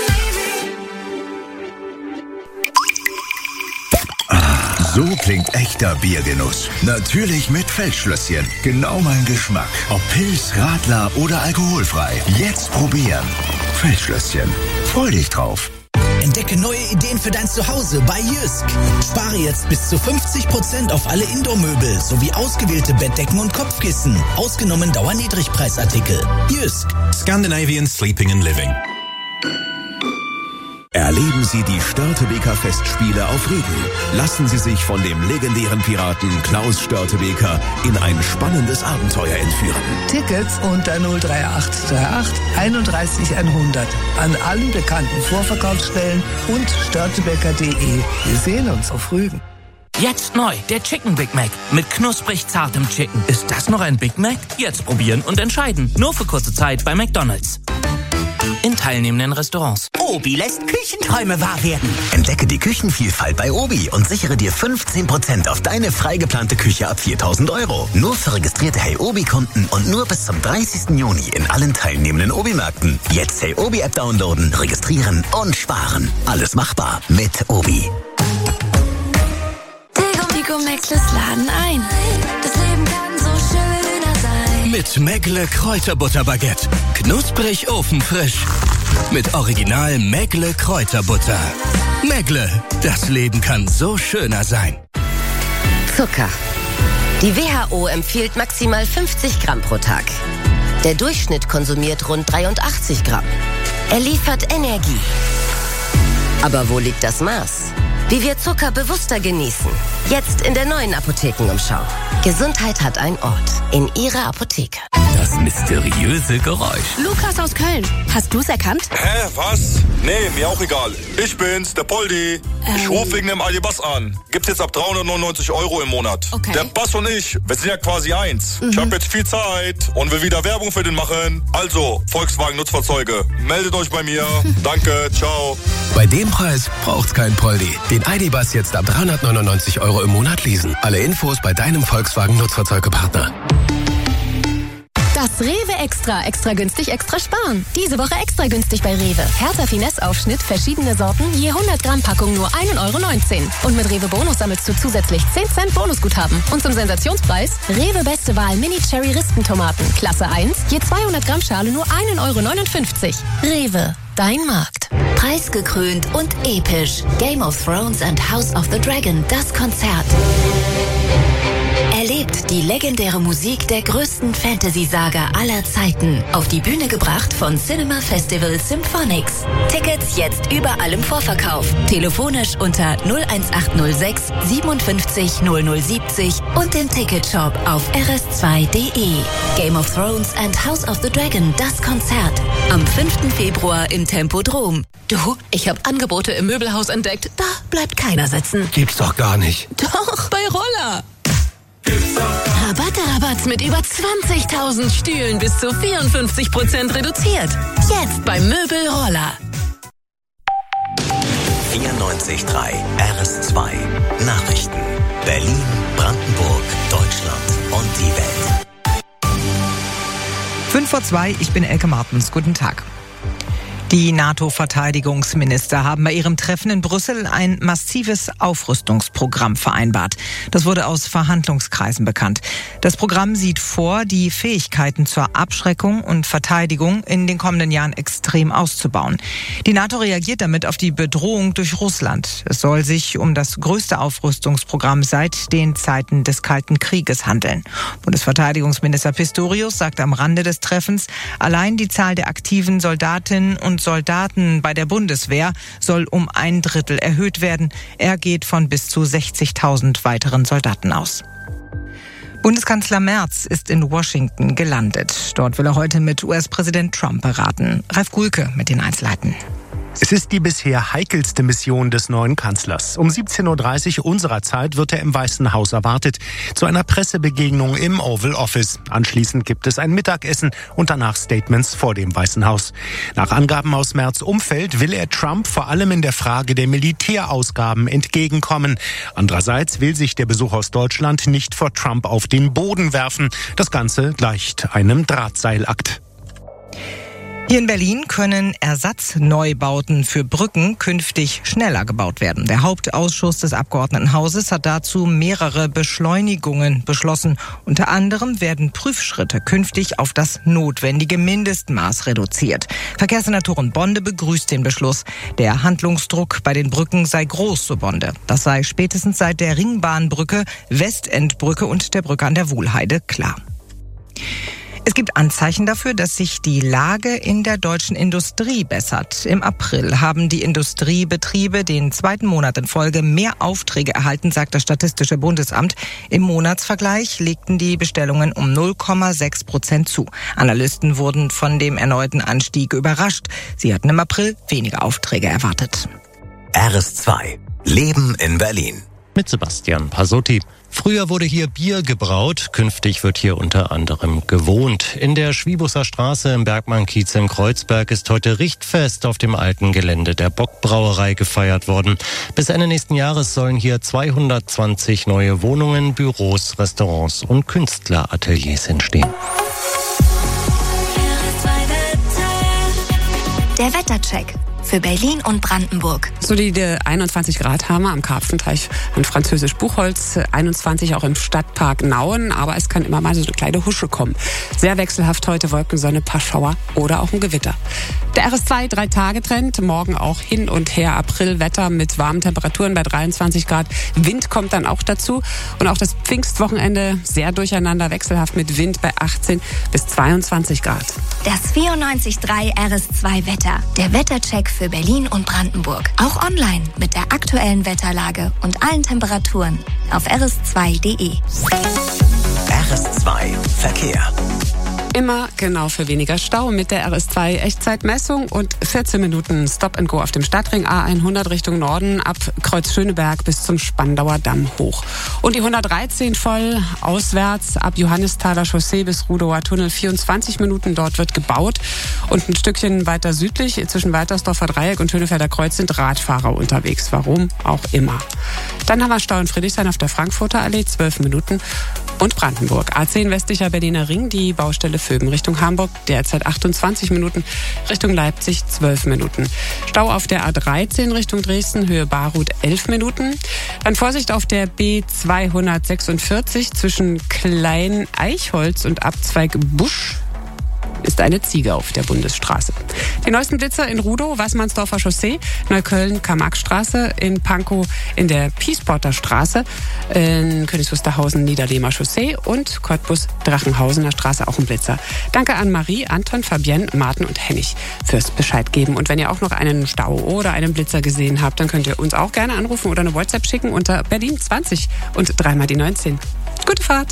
maybe. So klingt echter Biergenuss. Natürlich mit Feldschlösschen. Genau mein Geschmack. Ob Pilz, Radler oder alkoholfrei. Jetzt probieren. Feldschlösschen. Freu dich drauf. Entdecke neue Ideen für dein Zuhause bei Jysk. Spare jetzt bis zu fünfzig Prozent auf alle Indoor-Möbel sowie ausgewählte Bettdecken und Kopfkissen. Ausgenommen Dauerniedrigpreisartikel. Jysk. Scandinavian Sleeping and Living. Erleben Sie die Störtebeker Festspiele auf Rügen. Lassen Sie sich von dem legendären Piraten Klaus Störtebeker in ein spannendes Abenteuer entführen. Tickets unter null drei acht drei acht einunddreißig hundert an allen bekannten Vorverkaufsstellen und störtebeker punkt de. Wir sehen uns auf Rügen. Jetzt neu, der Chicken Big Mac mit knusprig zartem Chicken. Ist das noch ein Big Mac? Jetzt probieren und entscheiden. Nur für kurze Zeit bei McDonald's. In teilnehmenden Restaurants. Obi lässt Küchenträume wahr werden. Entdecke die Küchenvielfalt bei Obi und sichere dir fünfzehn Prozent auf deine frei geplante Küche ab viertausend Euro. Nur für registrierte Hey Obi-Kunden und nur bis zum dreißigsten Juni in allen teilnehmenden Obi-Märkten. Jetzt Hey Obi-App downloaden, registrieren und sparen. Alles machbar mit Obi. Tigo Mäckles laden ein. Das Leben kann so schöner sein. Mit Mäckle Kräuterbutterbaguette. Knusprig ofenfrisch. Mit Original Mäckle Kräuterbutter. Mäckle, das Leben kann so schöner sein. Zucker. Die W H O empfiehlt maximal fünfzig Gramm pro Tag. Der Durchschnitt konsumiert rund dreiundachtzig Gramm. Er liefert Energie. Aber wo liegt das Maß? Wie wir Zucker bewusster genießen. Jetzt in der neuen Apothekenumschau. Gesundheit hat einen Ort. In Ihrer Apotheke. Das mysteriöse Geräusch. Lukas aus Köln. Hast du's erkannt? Hä, was? Nee, mir auch egal. Ich bin's, der Poldi. Ähm. Ich rufe wegen dem Aldi-Bass an. Gibt's jetzt ab dreihundertneunundneunzig Euro im Monat. Okay. Der Bass und ich, wir sind ja quasi eins. Mhm. Ich habe jetzt viel Zeit und will wieder Werbung für den machen. Also, Volkswagen Nutzfahrzeuge, meldet euch bei mir. Danke, ciao. Bei dem Preis braucht's kein Poldi. Den I D-Bus jetzt ab dreihundertneunundneunzig Euro im Monat leasen. Alle Infos bei deinem Volkswagen Nutzfahrzeugepartner. Das Rewe Extra. Extra günstig, extra sparen. Diese Woche extra günstig bei Rewe. Hertha Finesse-Aufschnitt, verschiedene Sorten, je hundert Gramm Packung nur ein Euro neunzehn. Und mit Rewe Bonus sammelst du zusätzlich zehn Cent Bonusguthaben. Und zum Sensationspreis Rewe Beste Wahl Mini Cherry Ristentomaten. Klasse eins, je zweihundert Gramm Schale nur ein Euro neunundfünfzig. Rewe, dein Markt. Preisgekrönt und episch. Game of Thrones and House of the Dragon, das Konzert. Erlebt die legendäre Musik der größten Fantasy-Saga aller Zeiten. Auf die Bühne gebracht von Cinema Festival Symphonics. Tickets jetzt überall im Vorverkauf. Telefonisch unter null eins acht null sechs siebenundfünfzig null null siebzig und im Ticketshop auf r s zwei punkt de. Game of Thrones and House of the Dragon, das Konzert. Am fünften Februar im Tempodrom. Du, ich habe Angebote im Möbelhaus entdeckt. Da bleibt keiner sitzen. Gibt's doch gar nicht. Doch, bei Roller. Rabatte, Rabatt mit über zwanzigtausend Stühlen bis zu vierundfünfzig Prozent reduziert. Jetzt beim Möbel Roller. vierundneunzig Komma drei R S zwei Nachrichten. Berlin, Brandenburg, Deutschland und die Welt. fünf vor zwei, ich bin Elke Martens. Guten Tag. Die NATO-Verteidigungsminister haben bei ihrem Treffen in Brüssel ein massives Aufrüstungsprogramm vereinbart. Das wurde aus Verhandlungskreisen bekannt. Das Programm sieht vor, die Fähigkeiten zur Abschreckung und Verteidigung in den kommenden Jahren extrem auszubauen. Die NATO reagiert damit auf die Bedrohung durch Russland. Es soll sich um das größte Aufrüstungsprogramm seit den Zeiten des Kalten Krieges handeln. Bundesverteidigungsminister Pistorius sagt am Rande des Treffens, allein die Zahl der aktiven Soldatinnen und Soldaten bei der Bundeswehr soll um ein Drittel erhöht werden. Er geht von bis zu sechzigtausend weiteren Soldaten aus. Bundeskanzler Merz ist in Washington gelandet. Dort will er heute mit U S-Präsident Trump beraten. Ralf Gulke mit den Einzelheiten. Es ist die bisher heikelste Mission des neuen Kanzlers. Um siebzehn Uhr dreißig unserer Zeit wird er im Weißen Haus erwartet, zu einer Pressebegegnung im Oval Office. Anschließend gibt es ein Mittagessen und danach Statements vor dem Weißen Haus. Nach Angaben aus Merz' Umfeld will er Trump vor allem in der Frage der Militärausgaben entgegenkommen. Andererseits will sich der Besuch aus Deutschland nicht vor Trump auf den Boden werfen. Das Ganze gleicht einem Drahtseilakt. Hier in Berlin können Ersatzneubauten für Brücken künftig schneller gebaut werden. Der Hauptausschuss des Abgeordnetenhauses hat dazu mehrere Beschleunigungen beschlossen. Unter anderem werden Prüfschritte künftig auf das notwendige Mindestmaß reduziert. Verkehrssenatorin Bonde begrüßt den Beschluss. Der Handlungsdruck bei den Brücken sei groß, so Bonde. Das sei spätestens seit der Ringbahnbrücke, Westendbrücke und der Brücke an der Wuhlheide klar. Es gibt Anzeichen dafür, dass sich die Lage in der deutschen Industrie bessert. Im April haben die Industriebetriebe den zweiten Monat in Folge mehr Aufträge erhalten, sagt das Statistische Bundesamt. Im Monatsvergleich legten die Bestellungen um null Komma sechs Prozent zu. Analysten wurden von dem erneuten Anstieg überrascht. Sie hatten im April weniger Aufträge erwartet. R S zwei. Leben in Berlin. Mit Sebastian Pasotti. Früher wurde hier Bier gebraut, künftig wird hier unter anderem gewohnt. In der Schwiebusser Straße im Bergmann-Kiez in Kreuzberg ist heute Richtfest auf dem alten Gelände der Bock-Brauerei gefeiert worden. Bis Ende nächsten Jahres sollen hier zweihundertzwanzig neue Wohnungen, Büros, Restaurants und Künstlerateliers entstehen. Der Wettercheck für Berlin und Brandenburg. Solide einundzwanzig Grad haben wir am Karpfenteich an Französisch Buchholz, einundzwanzig auch im Stadtpark Nauen, aber es kann immer mal so eine kleine Husche kommen. Sehr wechselhaft heute, Wolkensonne, paar Schauer oder auch ein Gewitter. Der R S zwei Drei-Tage-Trend, morgen auch hin und her Aprilwetter mit warmen Temperaturen bei dreiundzwanzig Grad. Wind kommt dann auch dazu und auch das Pfingstwochenende sehr durcheinander, wechselhaft mit Wind bei achtzehn bis zweiundzwanzig Grad. Das vierundneunzig Komma drei R S zwei Wetter, der Wettercheck für Berlin und Brandenburg. Auch online mit der aktuellen Wetterlage und allen Temperaturen auf r s zwei punkt d e. R S zwei Verkehr. Immer genau für weniger Stau mit der R S zwei Echtzeitmessung und vierzehn Minuten Stop and Go auf dem Stadtring A hundert Richtung Norden ab Kreuz Schöneberg bis zum Spandauer Damm hoch. Und die hundertdreizehn voll auswärts ab Johannisthaler Chaussee bis Rudower Tunnel vierundzwanzig Minuten. Dort wird gebaut. Und ein Stückchen weiter südlich zwischen Waltersdorfer Dreieck und Schönefelder Kreuz sind Radfahrer unterwegs. Warum auch immer. Dann haben wir Stau in Friedrichshain auf der Frankfurter Allee, zwölf Minuten. Und Brandenburg. A zehn westlicher Berliner Ring, die Baustelle Vöben Richtung Hamburg, derzeit achtundzwanzig Minuten, Richtung Leipzig zwölf Minuten. Stau auf der A dreizehn Richtung Dresden, Höhe Barut elf Minuten. Dann Vorsicht auf der B zweihundertsechsundvierzig zwischen Klein Eichholz und Abzweig Busch. Ist eine Ziege auf der Bundesstraße. Die neuesten Blitzer in Rudow, Weißmannsdorfer Chaussee, Neukölln, Karl-Marx-Straße, in Pankow in der Piespotter Straße, in Königs Wusterhausen, Niederlehmer Chaussee und Cottbus, Drachenhausener Straße auch ein Blitzer. Danke an Marie, Anton, Fabienne, Martin und Hennig fürs Bescheid geben. Und wenn ihr auch noch einen Stau oder einen Blitzer gesehen habt, dann könnt ihr uns auch gerne anrufen oder eine WhatsApp schicken unter Berlin zwanzig und dreimal die neunzehn. Gute Fahrt!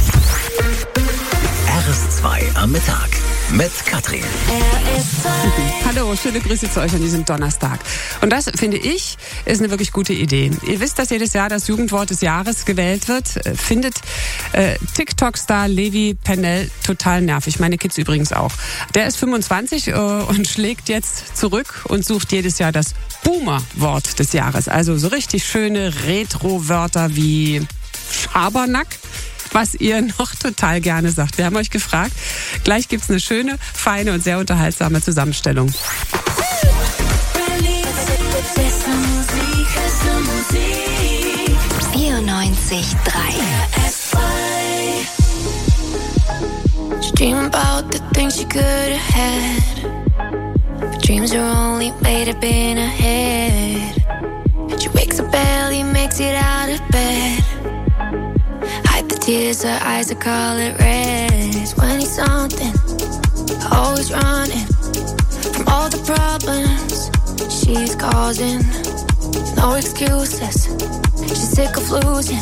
R S zwei am Mittag mit Katrin. Hallo, schöne Grüße zu euch an diesem Donnerstag. Und das, finde ich, ist eine wirklich gute Idee. Ihr wisst, dass jedes Jahr das Jugendwort des Jahres gewählt wird. Findet äh, TikTok-Star Levi Pennell total nervig. Meine Kids übrigens auch. Der ist fünfundzwanzig äh, und schlägt jetzt zurück und sucht jedes Jahr das Boomer-Wort des Jahres. Also so richtig schöne Retro-Wörter wie Schabernack, was ihr noch total gerne sagt. Wir haben euch gefragt. Gleich gibt's eine schöne, feine und sehr unterhaltsame Zusammenstellung. vierundneunzig Komma drei Dream about the things she could have had. But dreams are only made up in her head. She wakes up early, makes it out of bed. Hide the tears, her eyes are color red. twenty something, always running from all the problems she's causing. No excuses, she's sick of losing.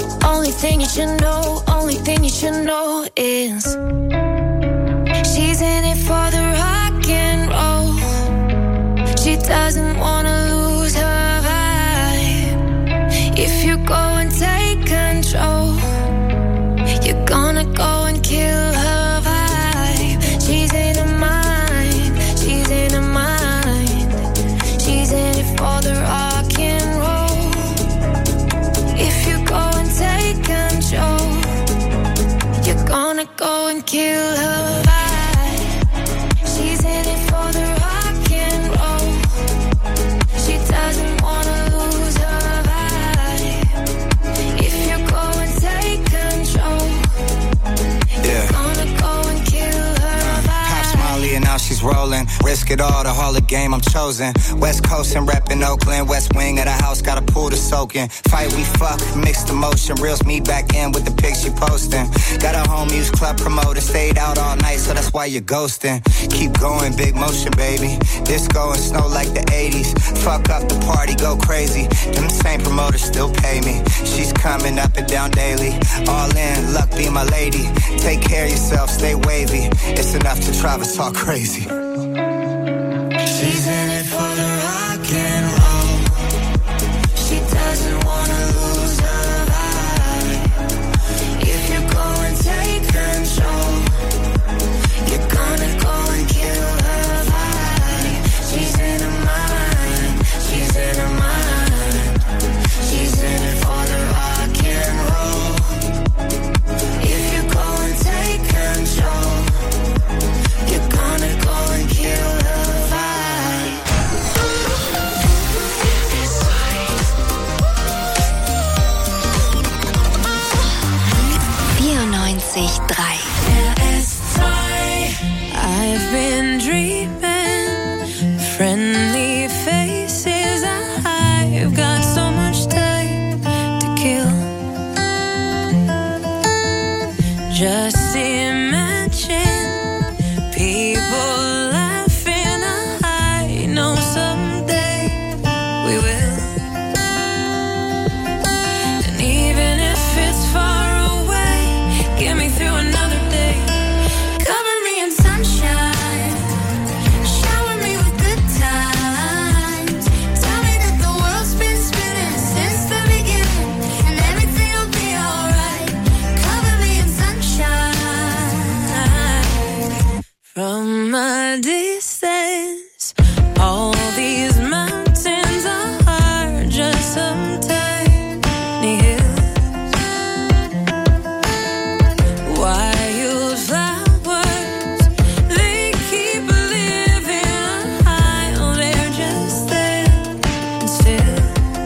Only thing you should know, only thing you should know is she's in it for the rock and roll. She doesn't wanna lose her vibe. If you go and take control, you're gonna go and kill her vibe. She's in her mind, she's in her mind. She's in it for the rock and roll. If you go and take control, you're gonna go and kill her vibe. She's in it for the rock and roll. She doesn't wanna lose her vibe. If you go and take control, yeah. you're gonna go and kill her vibe. Pop Molly and now she's rolling. Risk it all, the Hall of Game I'm chosen. West Coast and reppin' Oakland. West wing of the house, got a pool to soak in. Fight we fuck, mixed emotion. Reels me back in with the pics you posting. Got a home use club promoter. Stayed out all night, so that's why you're ghosting. Keep going, big motion, baby. Disco and snow like the eighties. Fuck up the party, go crazy. Them same promoters still pay me. She's coming up and down daily. All in, luck be my lady. Take care of yourself, stay wavy. It's enough to drive us all crazy. She's in it for the rock and roll. She doesn't wanna lose her vibe. If you go and take control, you're gonna go and kill her vibe. She's in her mind, she's in her mind. She's in it for the rock and roll. If you go and take control, you're gonna go and kill her vibe. vierundneunzig Komma drei. I've been dreaming, friendly faces. I've got so much time to kill. Just imagine people laughing. I know someday we will. And even if it's far away, get me through another day. Cover me in sunshine, shower me with good times. Tell me that the world's been spinning since the beginning, and everything will be alright. Cover me in sunshine. From a distance, all these mountains are just some tiny hills. Wildflowers, they keep living high. Oh, they're just there and still.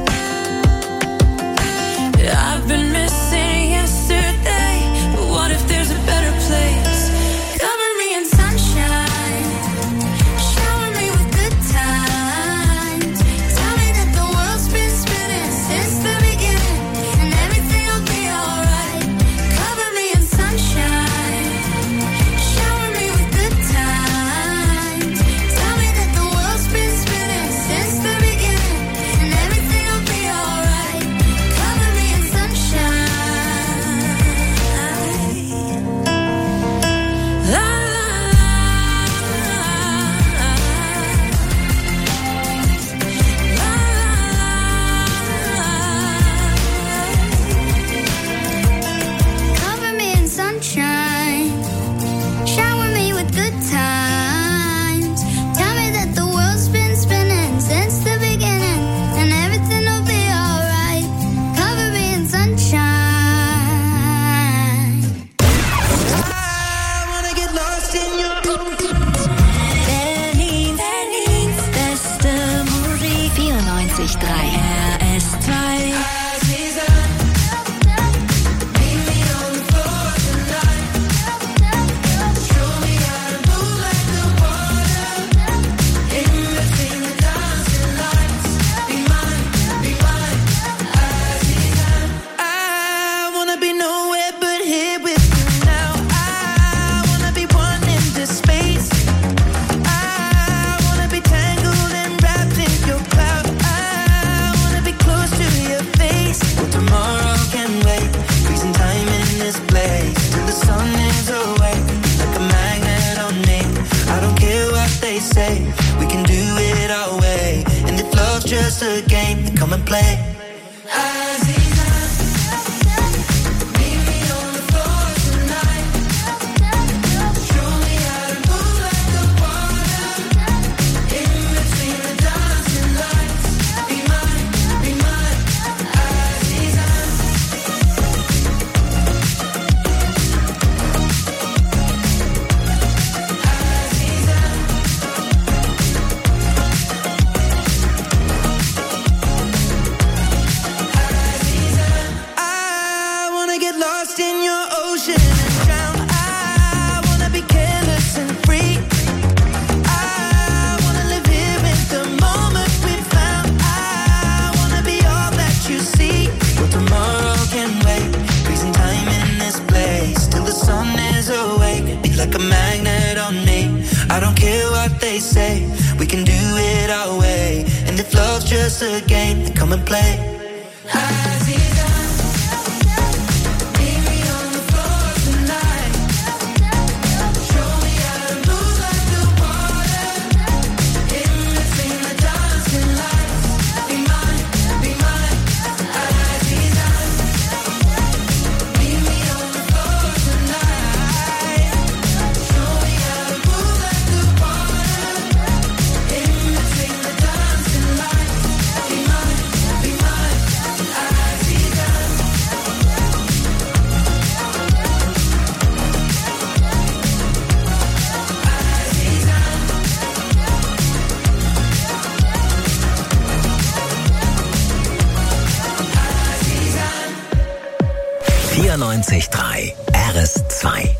I've been missing yesterday, but what if there's a better place? Cover me in sunshine, shower me with good times. Tell me that the world's been spinning since the beginning, and everything will be alright. Cover me in sunshine, shower me with good times. Tell me that the world's been spinning since the beginning, and everything will be alright. Cover me in sunshine. just a game, then come and play. Like a magnet on me. I don't care what they say, we can do it our way. And if love's just a game, then come and play. vierundneunzig Komma drei R S zwei.